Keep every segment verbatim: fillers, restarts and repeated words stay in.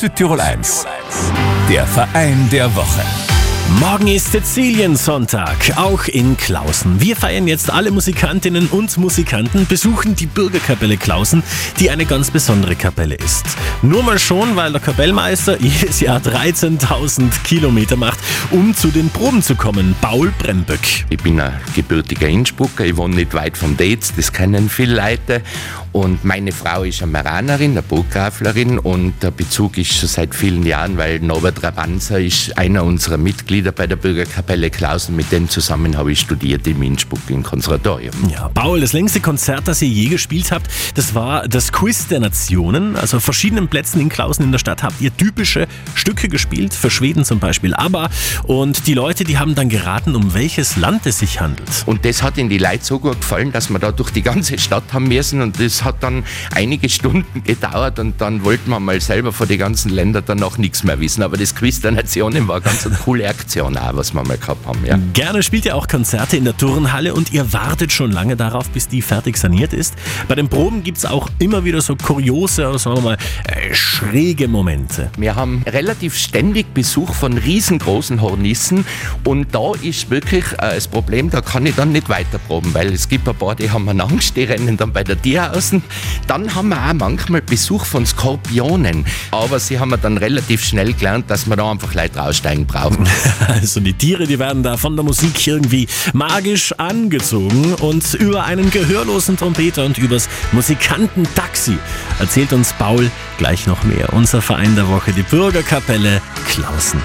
Südtirol eins, der Verein der Woche. Morgen ist Sizilien-Sonntag, auch in Klausen. Wir feiern jetzt alle Musikantinnen und Musikanten, besuchen die Bürgerkapelle Klausen, die eine ganz besondere Kapelle ist. Nur mal schon, weil der Kapellmeister jedes Jahr dreizehntausend Kilometer macht, um zu den Proben zu kommen. Paul Bremböck. Ich bin ein gebürtiger Innsbrucker, ich wohne nicht weit vom Dez, das kennen viele Leute. Und meine Frau ist eine Meranerin, eine Burggraflerin, und der Bezug ist schon seit vielen Jahren, weil Norbert Rabanza ist einer unserer Mitglieder bei der Bürgerkapelle Klausen. Mit dem zusammen habe ich studiert im Innsbruck im Konservatorium. Ja, Paul, das längste Konzert, das ihr je gespielt habt, das war das Quiz der Nationen. Also auf verschiedenen Plätzen in Klausen in der Stadt habt ihr typische Stücke gespielt, für Schweden zum Beispiel ABBA. Und die Leute, die haben dann geraten, um welches Land es sich handelt. Und das hat in die Leute so gut gefallen, dass wir da durch die ganze Stadt haben müssen, und das hat dann einige Stunden gedauert, und dann wollten wir mal selber von den ganzen Ländern dann noch nichts mehr wissen. Aber das Quiz der Nationen war ganz eine coole Aktion auch, was wir mal gehabt haben. Ja. Gerne spielt ihr auch Konzerte in der Turnhalle, und ihr wartet schon lange darauf, bis die fertig saniert ist. Bei den Proben gibt es auch immer wieder so kuriose, oder sagen wir mal, äh, schräge Momente. Wir haben relativ ständig Besuch von riesengroßen Hornissen, und da ist wirklich äh, das Problem, da kann ich dann nicht weiter proben, weil es gibt ein paar, die haben eine Angst, die rennen dann bei der Tür außen. Dann haben wir auch manchmal Besuch von Skorpionen, aber sie haben dann relativ schnell gelernt, dass wir da einfach Leute raussteigen brauchen. Also die Tiere, die werden da von der Musik irgendwie magisch angezogen, und über einen gehörlosen Trompeter und übers Musikantentaxi erzählt uns Paul gleich noch mehr. Unser Verein der Woche, die Bürgerkapelle Klausen.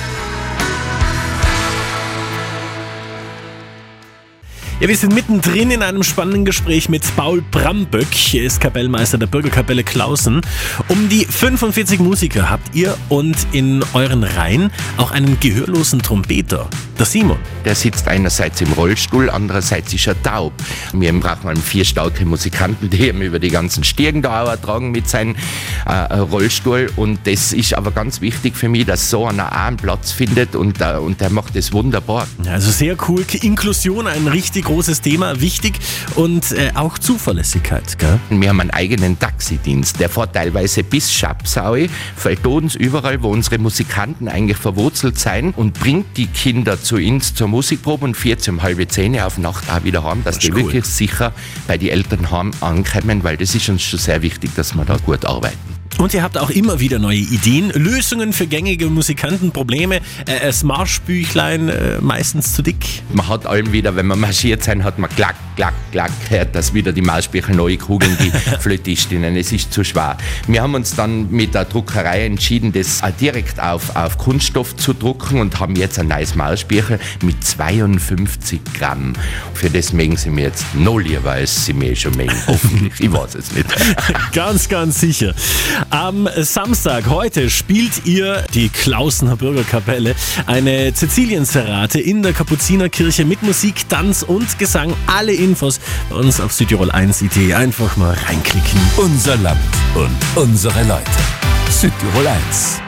Ja, wir sind mittendrin in einem spannenden Gespräch mit Paul Bremböck. Er ist Kapellmeister der Bürgerkapelle Klausen. Um die fünfundvierzig Musiker habt ihr, und in euren Reihen auch einen gehörlosen Trompeter, der Simon. Der sitzt einerseits im Rollstuhl, andererseits ist er taub. Wir brauchen vier starke Musikanten, die ihm über die ganzen Stiegen da auch tragen mit seinem äh, Rollstuhl. Und das ist aber ganz wichtig für mich, dass so einer auch einen Platz findet, und, äh, und der macht das wunderbar. Also sehr cool. Inklusion, ein richtig großes Thema, wichtig, und äh, auch Zuverlässigkeit, gell? Wir haben einen eigenen Taxidienst, der fährt teilweise bis Schapsau, fällt uns überall, wo unsere Musikanten eigentlich verwurzelt sein, und bringt die Kinder zu uns zur Musikprobe und fährt um halb zehn auf Nacht auch wieder heim, dass das die cool. wirklich sicher bei den Eltern heim ankommen, weil das ist uns schon sehr wichtig, dass wir da gut arbeiten. Und ihr habt auch immer wieder neue Ideen, Lösungen für gängige Musikantenprobleme. Äh, das Marschbüchlein äh, meistens zu dick. Man hat allem wieder, wenn man marschiert sein, hat man klack, klack, klack, hört, dass wieder die Marschbücher neu kugeln, die Flötistinnen. Es ist zu schwer. Wir haben uns dann mit der Druckerei entschieden, das direkt auf, auf Kunststoff zu drucken, und haben jetzt ein neues Marschbücher mit zweiundfünfzig Gramm. Für das mögen sie mir jetzt noch lieber, als sie mir schon mögen. Hoffentlich. Ich weiß es nicht. Ganz, ganz sicher. Am Samstag, heute, spielt ihr, die Klausener Bürgerkapelle, eine Sizilien-Serate in der Kapuzinerkirche mit Musik, Tanz und Gesang. Alle Infos bei uns auf Südtirol eins punkt it. Einfach mal reinklicken. Unser Land und unsere Leute. Südtirol eins.